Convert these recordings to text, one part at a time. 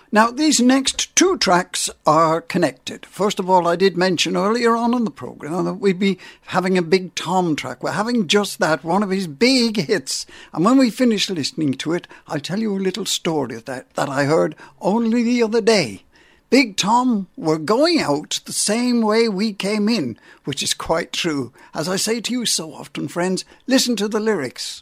Now, these next two tracks are connected. First of all, I did mention earlier on in the programme that we'd be having a Big Tom track. We're having just that, one of his big hits. And when we finish listening to it, I'll tell you a little story that I heard only the other day. Big Tom, we're going out the same way we came in, which is quite true. As I say to you so often, friends, listen to the lyrics.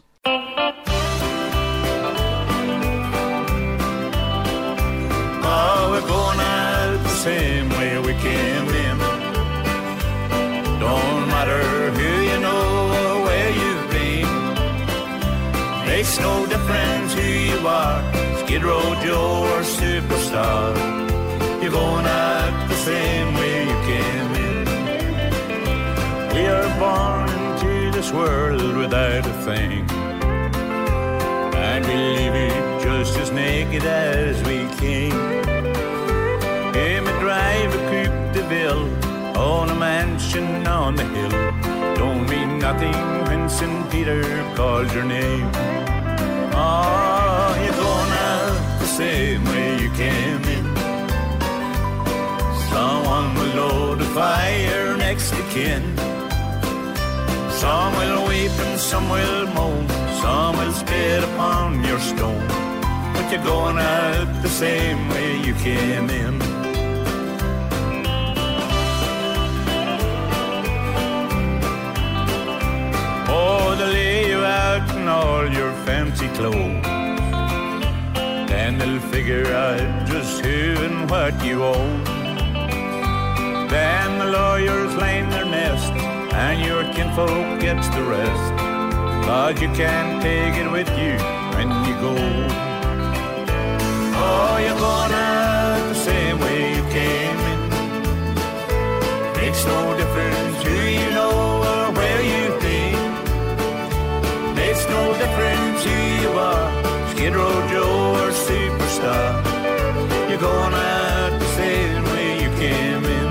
Oh, we're going out the same way we came in. Don't matter who you know or where you've been. Makes no difference who you are, Skid Row Joe or Superstar. You're going out the same way you came in. We are born into this world without a thing, and we leave it just as naked as we came. Hear me drive a Coupe de Ville on a mansion on the hill. Don't mean nothing when St. Peter calls your name. Oh, you're going out the same way you came in. Someone will load a fire next to kin. Some will weep and some will moan. Some will spit upon your stone. But you're going out the same way you came in. Oh, they'll lay you out in all your fancy clothes. Then they'll figure out just who and what you own. Then the lawyers line their nest, and your kinfolk gets the rest. 'Cause you can't take it with you when you go. Oh, you're going out the same way you came in. Makes no difference who you know or where you've been. Makes no difference who you are, Skid Row Joe or Superstar. You're going out the same way you came in.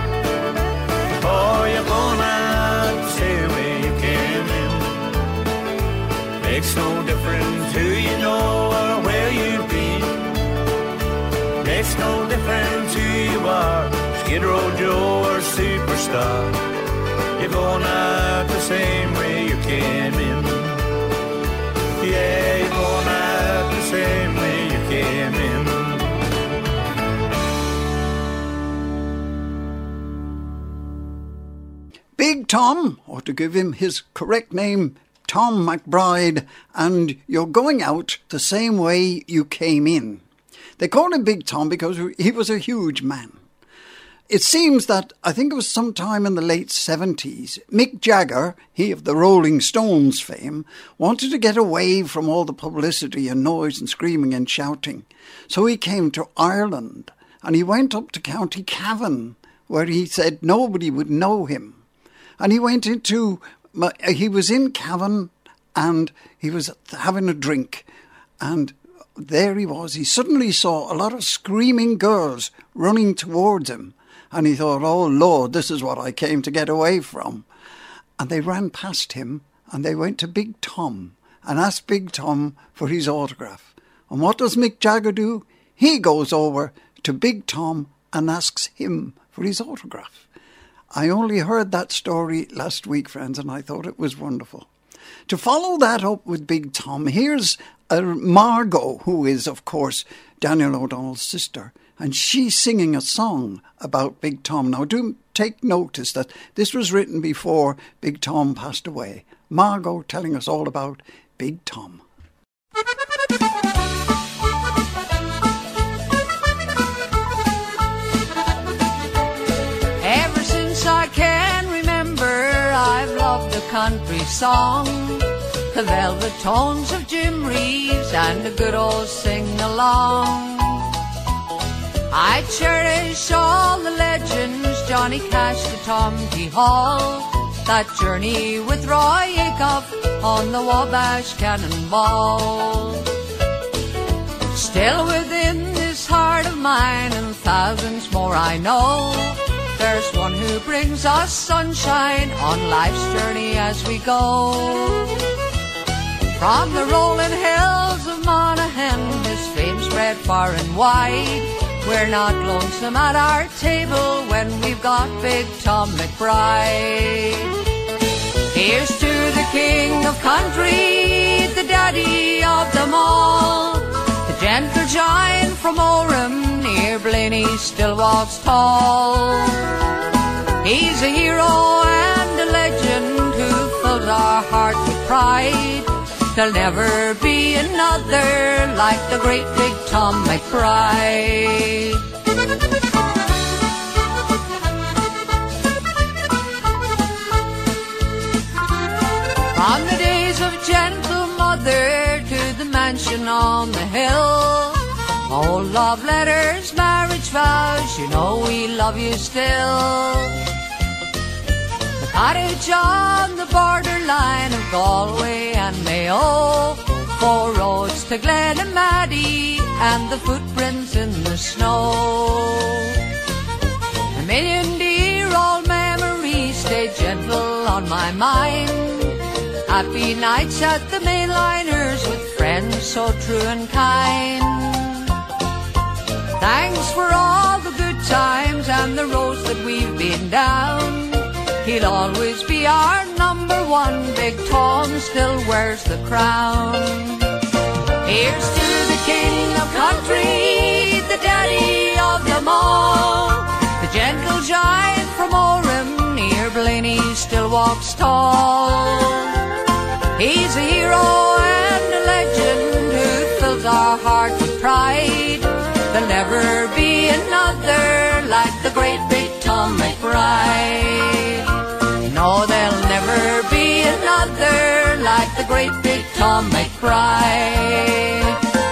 Oh, you're going out the same way you came in. Makes no difference who you know or where you've been. Makes no difference who you are, Skid Row Joe or Superstar. You're going out the same way you came in. Yeah, you're going out the same way you came in. Big Tom, or to give him his correct name, Tom McBride, and you're going out the same way you came in. They called him Big Tom because he was a huge man. It seems that, I think it was sometime in the late 70s, Mick Jagger, he of the Rolling Stones fame, wanted to get away from all the publicity and noise and screaming and shouting. So he came to Ireland, and he went up to County Cavan, where he said nobody would know him. And he was in Cavan, and he was having a drink, and there he was. He suddenly saw a lot of screaming girls running towards him, and he thought, oh Lord, this is what I came to get away from. And they ran past him, and they went to Big Tom and asked Big Tom for his autograph. And what does Mick Jagger do? He goes over to Big Tom and asks him for his autograph. I only heard that story last week, friends, and I thought it was wonderful. To follow that up with Big Tom, here's Margot, who is, of course, Daniel O'Donnell's sister, and she's singing a song about Big Tom. Now, do take notice that this was written before Big Tom passed away. Margot telling us all about Big Tom. Ever since I can remember, I've loved a country song, the velvet tones of Jim Reeves and a good old sing-along. I cherish all the legends, Johnny Cash to Tom T. Hall, that journey with Roy Acuff on the Wabash Cannonball. Still within this heart of mine and thousands more I know, there's one who brings us sunshine on life's journey as we go. From the rolling hills of Monaghan, his fame spread far and wide. We're not lonesome at our table when we've got Big Tom McBride. Here's to the king of country, the daddy of them all. The gentle giant from Orem, near Blaney still walks tall. He's a hero and a legend who fills our hearts with pride. There'll never be another like the great Big Tom McBride. From the days of gentle mother to the mansion on the hill, old love letters, marriage vows, you know we love you still. The cottage on the borderline of Galway and Mayo, 4 roads to Glenamaddy and the footprints in the snow. A million dear old memories stay gentle on my mind. Happy nights at the mainliners with friends so true and kind. Thanks for all the good times and the roads that we've been down. He'll always be our number one. Big Tom still wears the crown. Here's to the king of country, the daddy of them all. The gentle giant from Orem, near Blaney still walks tall. He's a hero and a legend who fills our hearts with pride. There'll never be another like the great Big Tom McBride. No, there'll never be another like the great Big Tom McBride.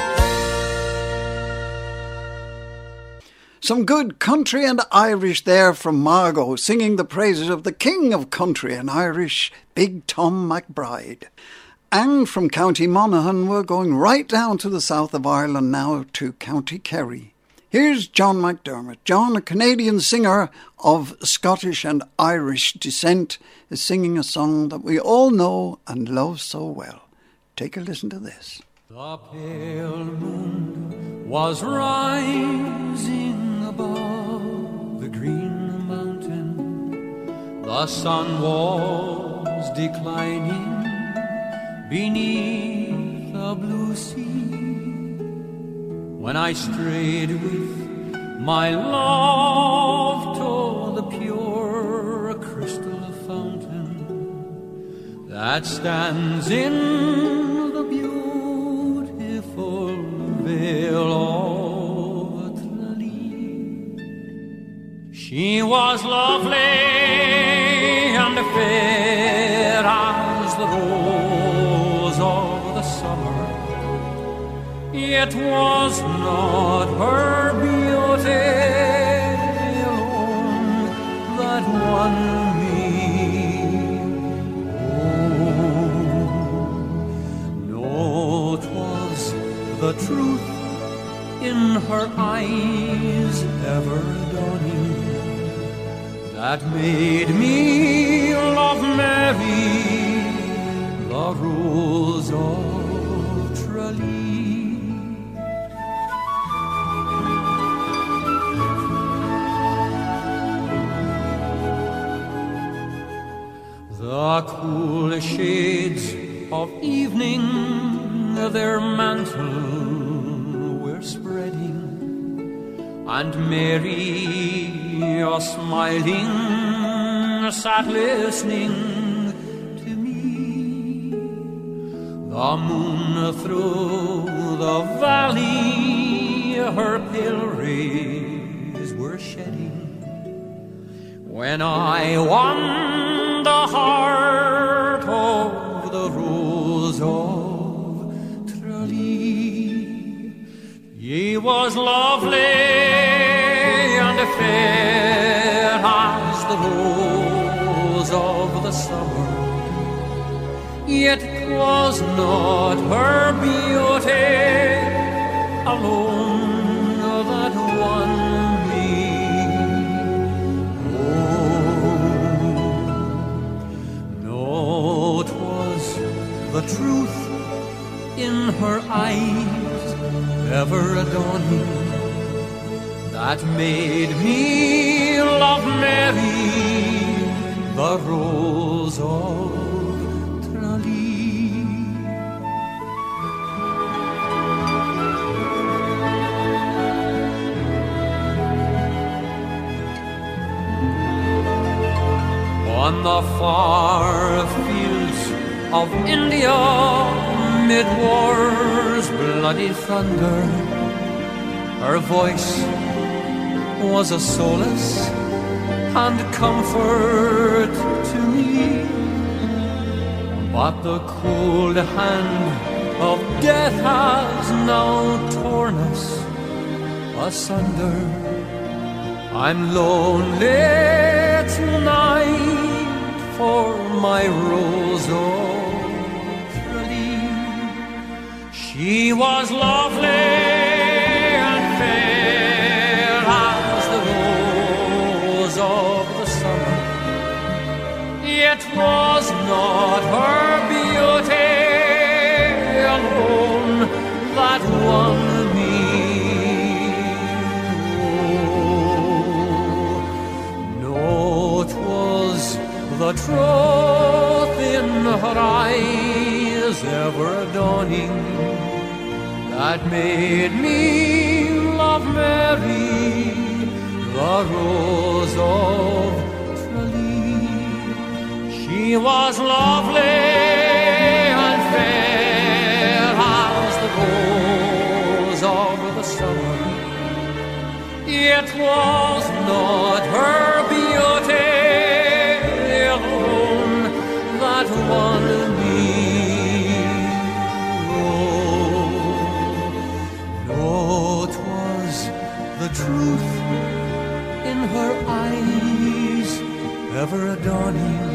Some good country and Irish there from Margot, singing the praises of the king of country and Irish, Big Tom McBride. And from County Monaghan, we're going right down to the south of Ireland now to County Kerry. Here's John McDermott. John, a Canadian singer of Scottish and Irish descent, is singing a song that we all know and love so well. Take a listen to this. The pale moon was rising above the green mountain. The sun was declining beneath the blue sea, when I strayed with my love to the pure crystal fountain that stands in the beautiful vale of Tralee. She was lovely and fair as the rose of the summer. It was not her beauty alone that won me. Oh, no, 'twas the truth in her eyes ever dawning that made me love Mary, the rose of Tralee. The cool shades of evening their mantle were spreading, and Mary, smiling, sat listening to me. The moon through the valley her pale rays were shedding, when I won the heart of the rose of Tralee. Ye was lovely and fair as the rose of the summer, yet 'twas not her beauty alone that won me. The truth in her eyes ever dawning that made me love Mary, the Rose of Tralee. On the far fields of India, mid war's bloody thunder, her voice was a solace and comfort to me. But the cold hand of death has now torn us asunder. I'm lonely tonight for my Rose of Tralee. She was lovely of the summer, it was not her beauty alone that won me. Oh, no, 'twas the truth in her eyes ever dawning that made me love Mary, the Rose of Tralee. She was lovely and fair as the rose of the summer. It was not her beauty alone that won me. Oh, no, 'twas the truth in her eyes ever dawning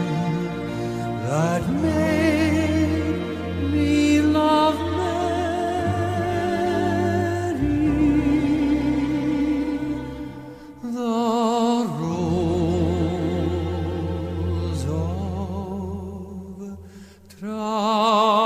that made me love Mary, the Rose of Tralee.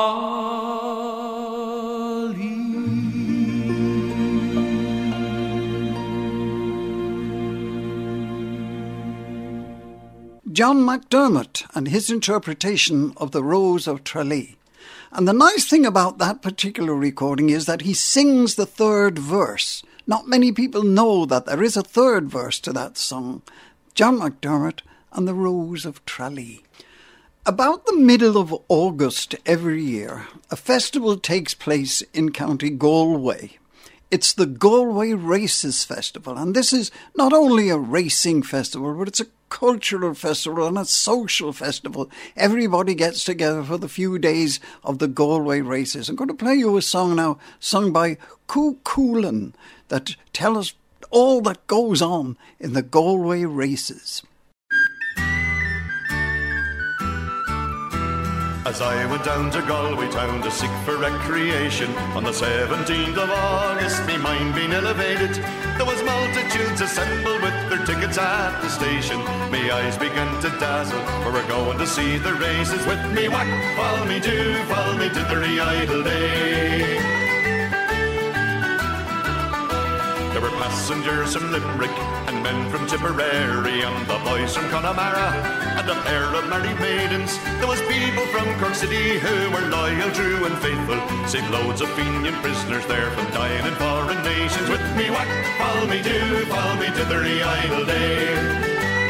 John McDermott and his interpretation of the Rose of Tralee. And the nice thing about that particular recording is that he sings the third verse. Not many people know that there is a third verse to that song. John McDermott and the Rose of Tralee. About the middle of August every year, a festival takes place in County Galway. It's the Galway Races Festival, and this is not only a racing festival, but it's a cultural festival and a social festival. Everybody gets together for the few days of the Galway Races. I'm going to play you a song now, sung by Cú Chulainn, that tell us all that goes on in the Galway Races. As I went down to Galway town to seek for recreation, on the 17th of August, me mind being elevated, there was multitudes assembled with their tickets at the station. Me eyes began to dazzle, for we're going to see the races with me. Whack, fall me to the idle day. There were passengers from Limerick and men from Tipperary and the boys from Connemara and a pair of married maidens. There was people from Cork City who were loyal, true and faithful, save loads of Fenian prisoners there from dying in foreign nations. With me whack, fall me to the idle day.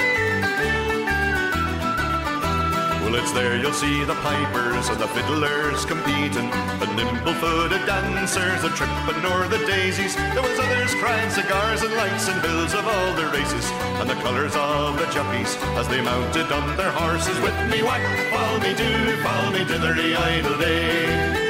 Well, it's there you'll see the pipers and the fiddlers competing, the nimble-footed dancers, the tripping o'er the daisies. There was others crying cigars and lights and bills of all the races, and the colours of the jockeys as they mounted on their horses. With me whack, fall me to the idle day.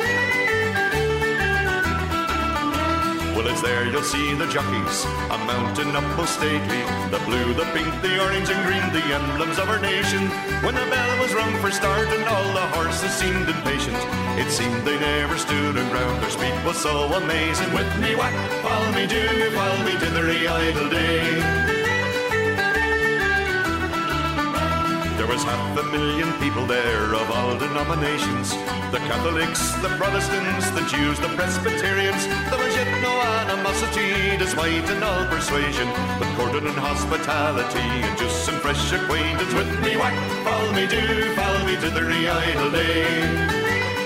Well, it's there you'll see the jockeys a mountain up most stately, the blue, the pink, the orange and green, the emblems of our nation. When the bell was rung for start and all the horses seemed impatient, it seemed they never stood on ground, their speed was so amazing. With me whack, fall me to the idle day. There was 500,000 people there of all denominations. The Catholics, the Protestants, the Jews, the Presbyterians. There was yet no animosity, despite in all persuasion, but courting and hospitality, and just some fresh acquaintance with me whack, fall me do, fall me to the idle day.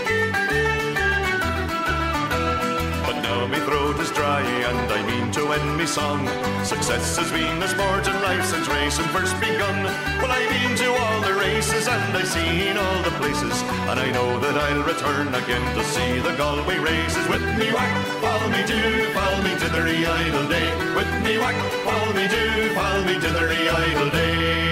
Me throat is dry and I mean to end me song. Success has been a sport in life since racing first begun. Well, I've been to all the races and I've seen all the places, and I know that I'll return again to see the Galway races. With me whack, fall me to the idle day. With me whack, fall me to the idle day.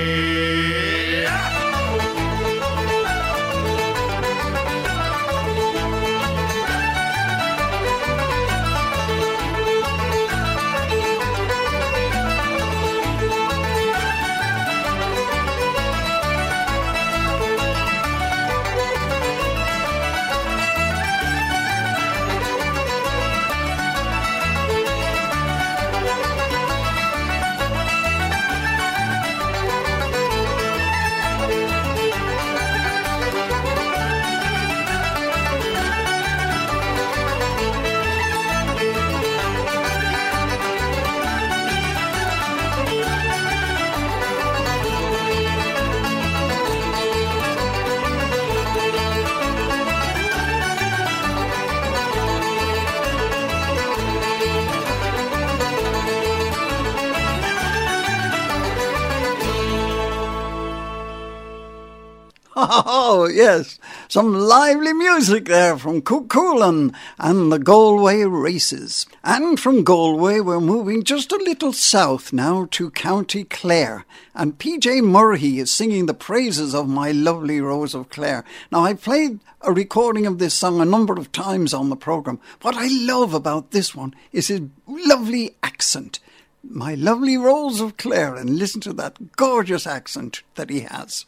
Oh, yes, some lively music there from Cuchulainn and the Galway races. And from Galway we're moving just a little south now to County Clare. And PJ Murray is singing the praises of My Lovely Rose of Clare. Now, I played a recording of this song a number of times on the programme. What I love about this one is his lovely accent. My Lovely Rose of Clare, and listen to that gorgeous accent that he has.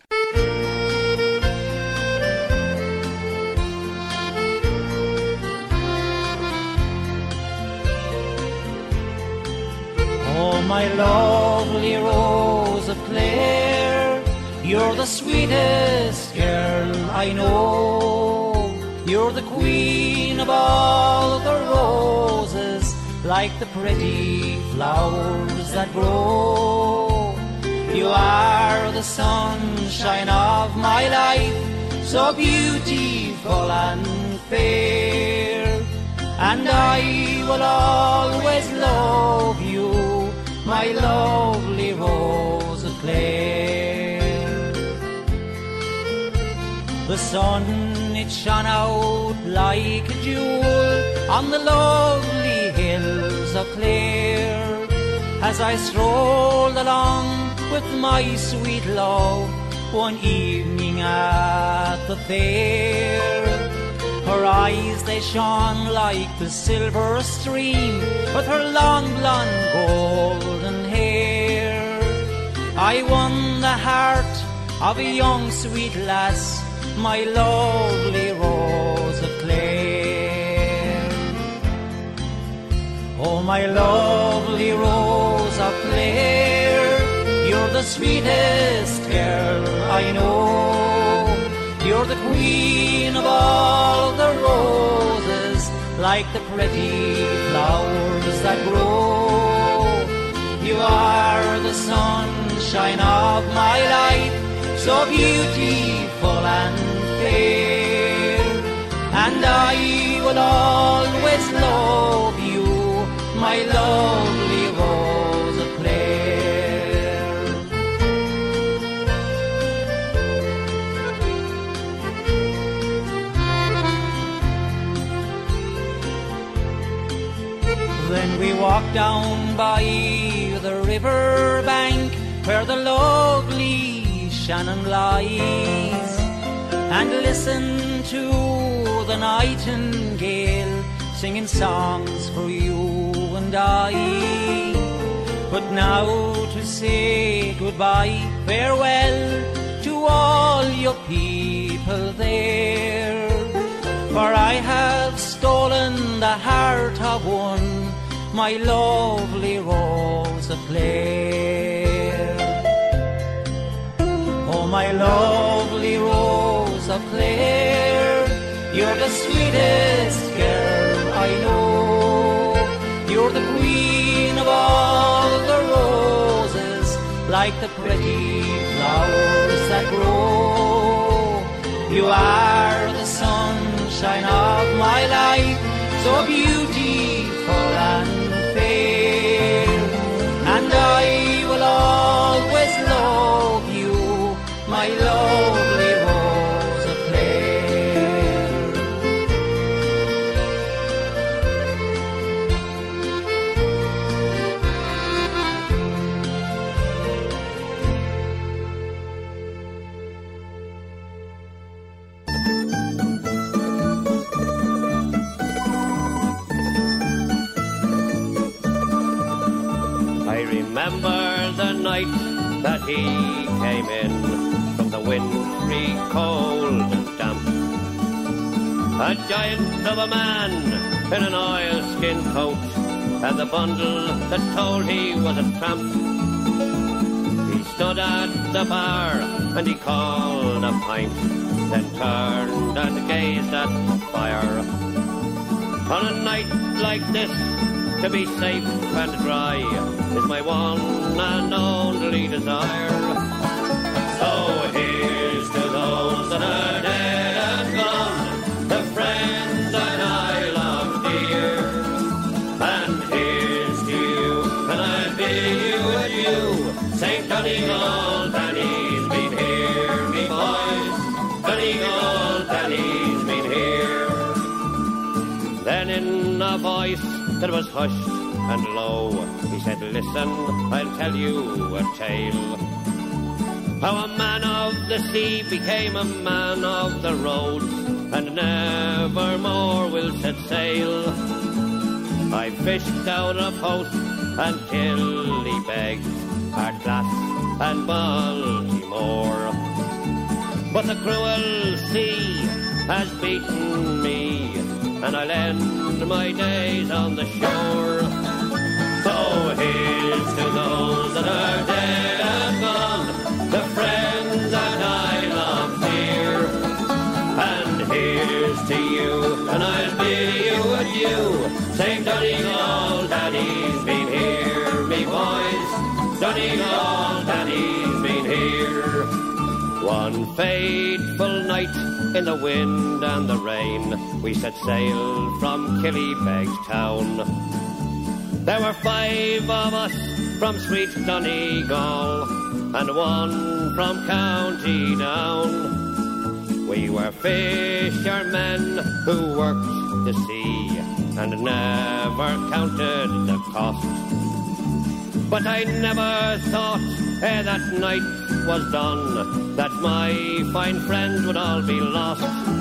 Oh, my lovely Rose of Clare, you're the sweetest girl I know. You're the queen of all the roses, like the pretty flowers that grow. You are the sunshine of my life, so beautiful and fair. And I will always love you, my lovely Rose of Clare. The sun, it shone out like a jewel on the lovely hills of Clare, as I strolled along with my sweet love one evening at the fair. Her eyes, they shone like the silver stream, with her long blonde golden hair. I won the heart of a young sweet lass, my lovely Rose of Clare. Oh, my lovely Rose of Clare, you're the sweetest girl I know. You're the queen of all the roses, like the pretty flowers that grow. You are the sunshine of my life, so beautiful and fair. And I will always love you, my lovely Rose of Clare. Then we walked down by the river bank, where the lovely Shannon lies, and listened to the nightingale singing songs for you and I. But now to say goodbye, farewell to all your people there, for I have stolen the heart of one, my lovely Rose of Clare. Oh, my my lovely Rose of Clare. You're the sweetest girl I know. You're the queen of all the roses, like the pretty flowers that grow. You are the sunshine of my life, so beautiful and fair. And I will always love you, my lovely Rose of Clare. I remember the night that he came in from the wintry cold and damp. A giant of a man in an oilskin coat, and the bundle that told he was a tramp. He stood at the bar and he called a pint, then turned and gazed at the fire. On a night like this, to be safe and dry is my one and only desire. So here's to those that are dead and gone, the friends that I love dear. And here's to you, and I bid you adieu. St. Donegal, Danny's been here, me boys. Donegal, Danny's been here. Then in a voice that was hushed and low, he said, listen, I'll tell you a tale. How a man of the sea became a man of the roads, and never more will set sail. I fished out a post until he begged Ardglass and Baltimore. But the cruel sea has beaten me, and I'll end my days on the shore. So here's to those that are dead and gone, the friends that I love dear. And here's to you, and I'll bid you adieu. St. Donegal, Danny's been here, me boys. Donegal, Danny's been here. One fateful night in the wind and the rain, we set sail from Killybegs town. There were 5 of us from sweet Donegal, and 1 from County Down. We were fishermen who worked the sea, and never counted the cost. But I never thought ere that night was done that my fine friends would all be lost.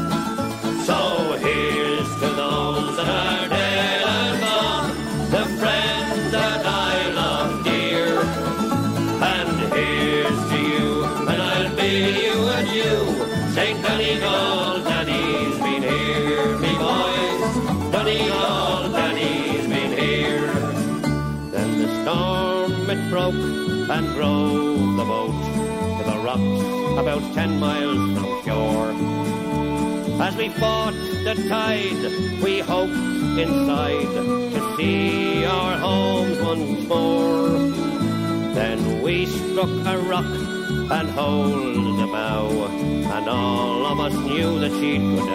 So here's to those that are dead and gone, the friends that I love dear. And here's to you, and I'll bid you adieu. St. Donegal, Danny's been here, me boys. Donegal, Danny's been here. Then the storm it broke and drove the boat to the rocks about 10 miles from shore. As we fought the tide, we hoped inside to see our homes once more. Then we struck a rock and holed the bow, and all of us knew that she'd go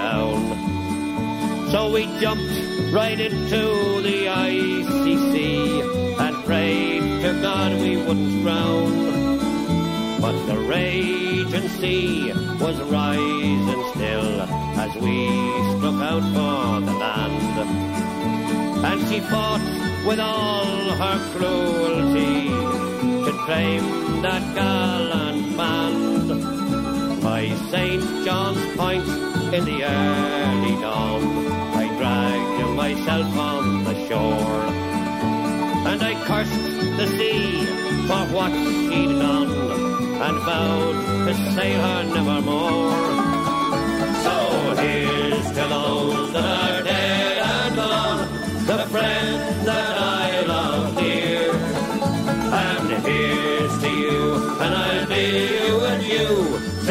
down. So we jumped right into the icy sea and prayed to God we wouldn't drown. But the raging sea was rising still as we struck out for the land. And she fought with all her cruelty to claim that gallant band. By St. John's Point in the early dawn, I dragged myself on the shore, and I cursed the sea for what she'd done, and vowed to sail her nevermore. So here's to those that are dead and gone, the friends that I love dear. And here's to you, and I'll bid you adieu.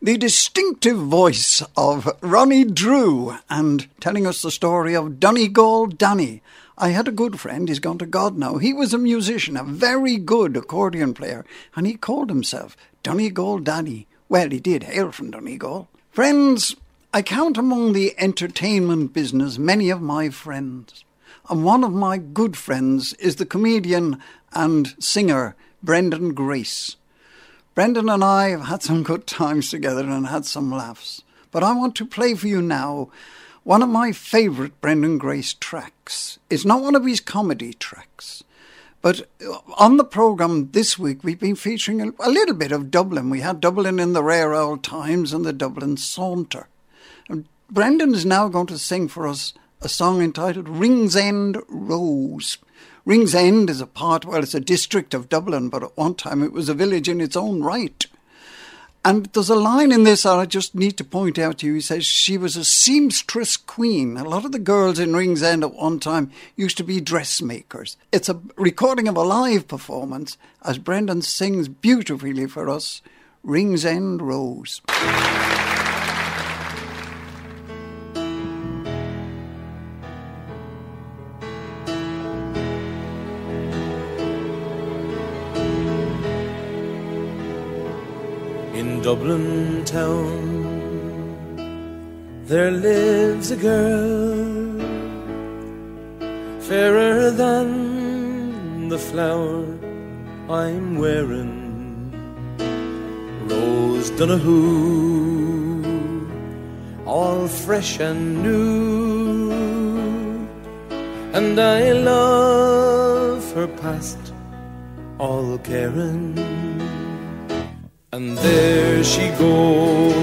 The distinctive voice of Ronnie Drew and telling us the story of Donegal Danny. I had a good friend, he's gone to God now. He was a musician, a very good accordion player, and he called himself Donegal Danny. Well, he did hail from Donegal. Friends, I count among the entertainment business many of my friends. And one of my good friends is the comedian and singer Brendan Grace. Brendan and I have had some good times together and had some laughs. But I want to play for you now one of my favourite Brendan Grace tracks. It's not one of his comedy tracks. But on the programme this week, we've been featuring a little bit of Dublin. We had Dublin in the Rare Old Times and the Dublin Saunter. And Brendan is now going to sing for us a song entitled Ringsend Rose. Ringsend is it's a district of Dublin, but at one time it was a village in its own right. And there's a line in this that I just need to point out to you. He says she was a seamstress queen. A lot of the girls in Ringsend at one time used to be dressmakers. It's a recording of a live performance as Brendan sings beautifully for us, Ringsend Rose. In Dublin town there lives a girl fairer than the flower I'm wearing, Rose Donahue, all fresh and new, and I love her past all caring. And there she goes,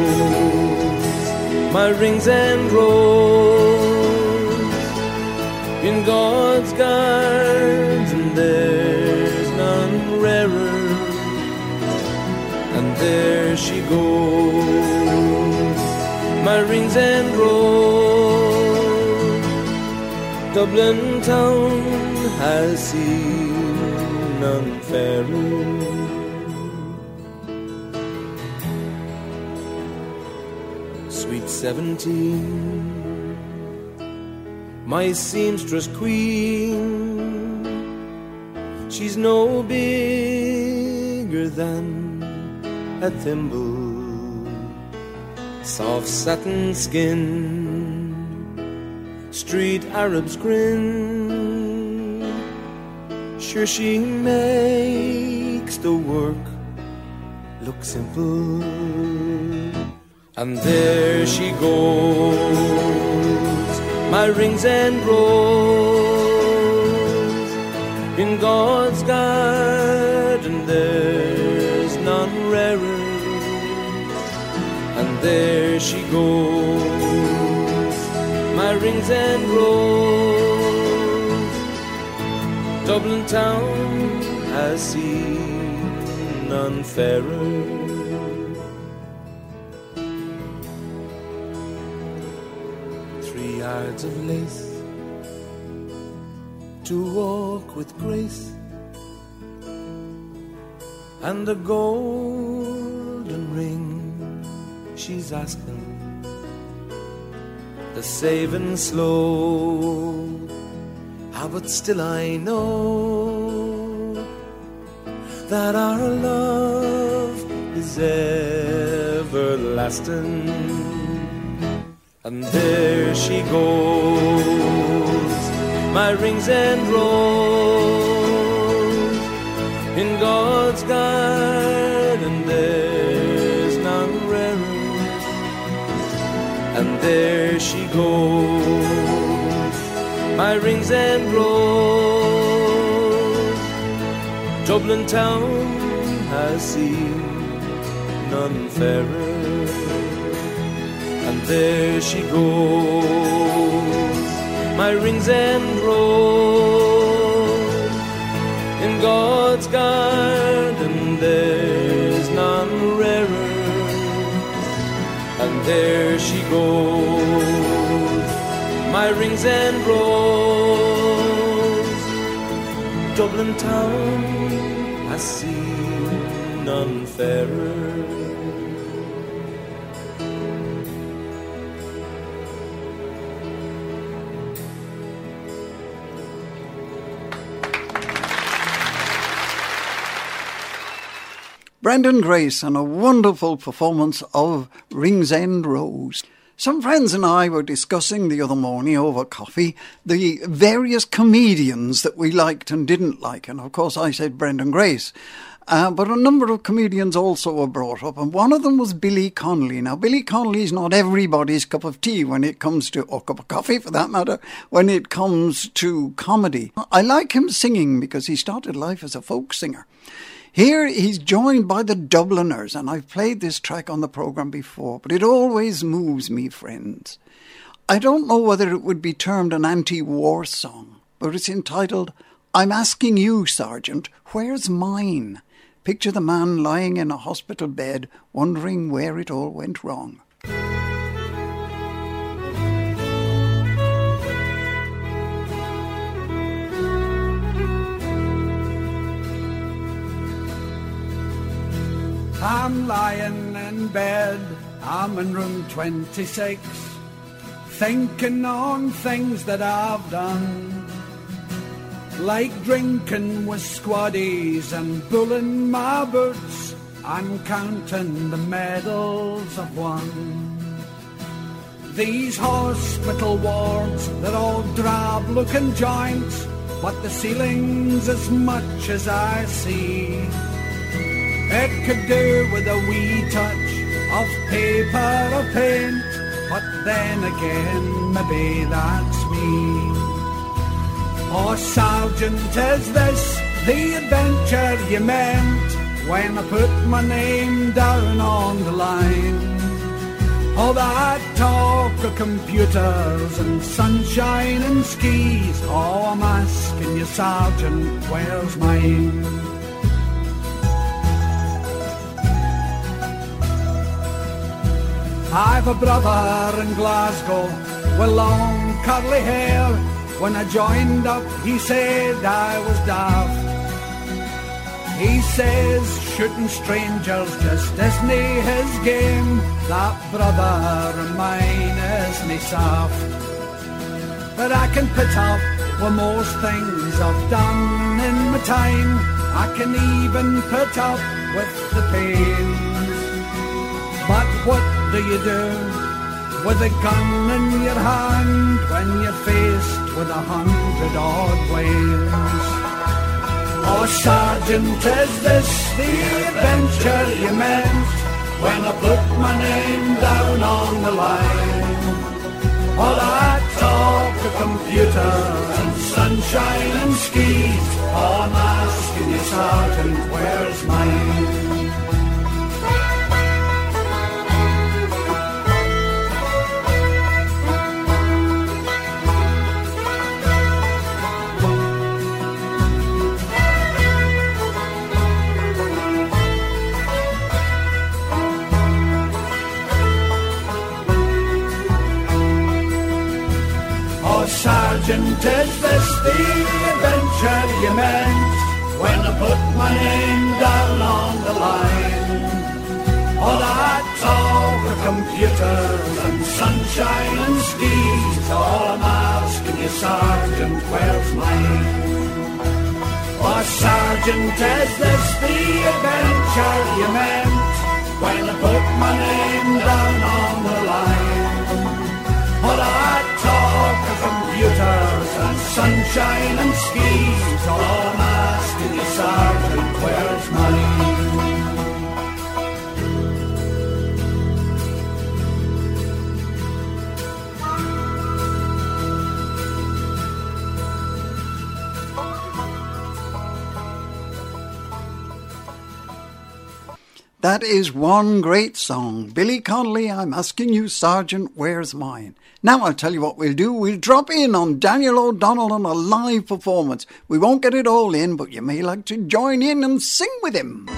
my Ringsend Rose. In God's garden there's none rarer. And there she goes, my Ringsend Rose. Dublin town has seen none fairer. Sweet 17, my seamstress queen, she's no bigger than a thimble, soft satin skin, street Arab's grin, sure she makes the work look simple. And there she goes, my Ringsend Rose. In God's garden there's none rarer. And there she goes, my Ringsend Rose. Dublin town has seen none fairer. 3 yards of lace to walk with grace, and a golden ring she's asking. The saving slow, but still I know that our love is everlasting. And there she goes, my Ringsend Rose. In God's garden there's none rarer. And there she goes, my Ringsend Rose. Dublin town has seen none fairer. And there she goes, my Ringsend Rose. In God's garden there's none rarer. And there she goes, my Ringsend Rose. Dublin town has seen none fairer. Brendan Grace and a wonderful performance of Ringsend Rose. Some friends and I were discussing the other morning over coffee the various comedians that we liked and didn't like. And of course I said Brendan Grace. But a number of comedians also were brought up, and one of them was Billy Connolly. Now, Billy Connolly is not everybody's cup of tea when it comes to, or cup of coffee for that matter, when it comes to comedy. I like him singing because he started life as a folk singer. Here he's joined by the Dubliners, and I've played this track on the programme before, but it always moves me, friends. I don't know whether it would be termed an anti-war song, but it's entitled, I'm Asking You, Sergeant, Where's Mine? Picture the man lying in a hospital bed, wondering where it all went wrong. I'm lying in bed, I'm in room 26, thinking on things that I've done, like drinking with squaddies and bulling my boots and counting the medals I've won. These hospital wards, they're all drab-looking joints, but the ceiling's as much as I see. It could do with a wee touch of paper or paint, but then again, maybe that's me. Oh, Sergeant, is this the adventure you meant when I put my name down on the line? All that talk of computers and sunshine and skis, oh, I'm asking you, Sergeant, where's mine? I've a brother in Glasgow with long curly hair. When I joined up, he said I was daft. He says shooting strangers just isn't his game. That brother of mine isn't soft. But I can put up with most things I've done in my time. I can even put up with the pain. But what do you do with a gun in your hand when you're faced with 100-odd ways? Oh, Sergeant, is this the adventure you meant when I put my name down on the line? All that talk of computers and sunshine and skis, oh, I'm asking you, Sergeant, where's mine? Sergeant, is this the adventure you meant when I put my name down on the line? All that talk of computers and sunshine and skis, all I'm asking you, Sergeant, where's mine? Oh, Sergeant, is this the adventure you meant when I put my name down on the line? All that talk of computers and sunshine and skis, all I'm asking you, Sergeant, where's mine? That is one great song. Billy Connolly, I'm Asking You, Sergeant, Where's Mine? Now I'll tell you what we'll do. We'll drop in on Daniel O'Donnell on a live performance. We won't get it all in, but you may like to join in and sing with him.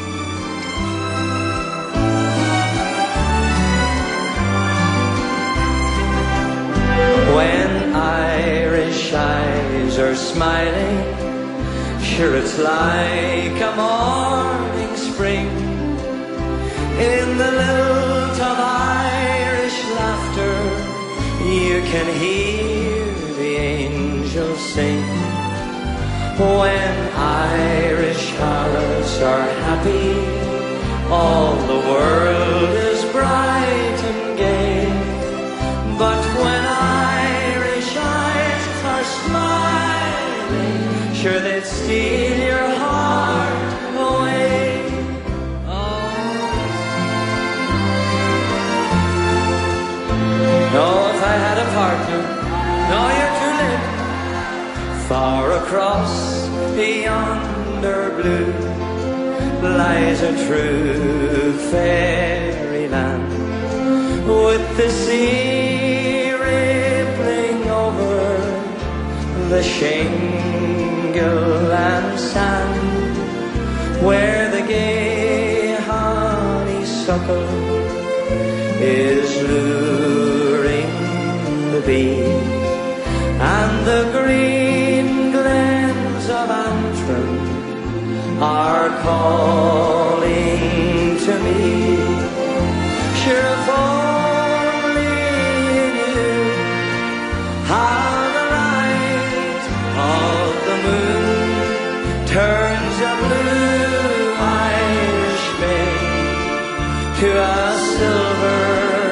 When Irish eyes are smiling, sure it's like a morning spring. In the lilt of Irish laughter, you can hear the angels sing. When Irish hearts are happy, all the world is bright and gay. But when Irish eyes are smiling, sure they'd steal your heart away. No, if I had a partner, no, you're too late. Far across yonder blue lies a true fairyland, with the sea rippling over the shingle and sand, where the gay honeysuckle is luring the bees, and the green glens of Antrim are calling to me. Sure, if only you knew how the light of the moon turns a blue Irish bay to a silver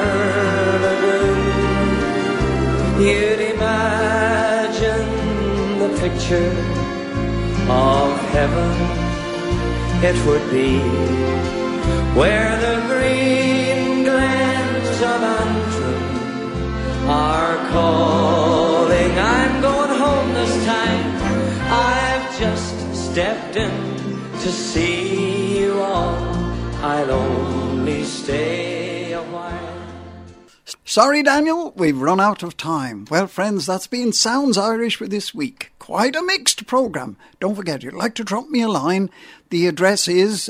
lagoon. You'd imagine the picture of heaven it would be, where the green glens of Antrim are calling. I'm going home this time. I've just stepped in to see you all. I'll only stay a while. Sorry, Daniel, we've run out of time. Well, friends, that's been Sounds Irish for this week. Quite a mixed programme. Don't forget, if you'd like to drop me a line, the address is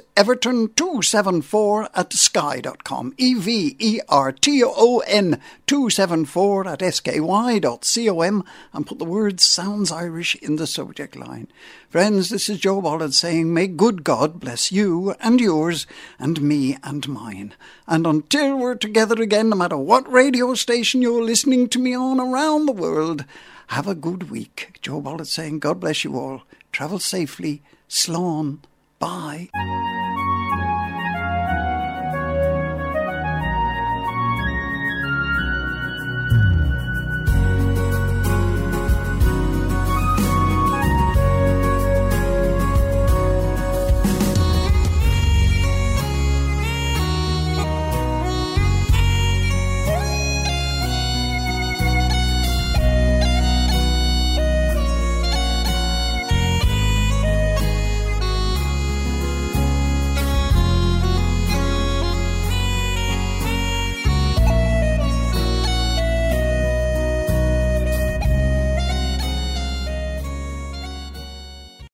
everton274@sky.com. EVERTON 274@sky.com, and put the words Sounds Irish in the subject line. Friends, this is Joe Bollard saying, may good God bless you and yours and me and mine. And until we're together again, no matter what radio station you're listening to me on around the world, have a good week. Joe Bollard saying, God bless you all. Travel safely. Slán. Bye.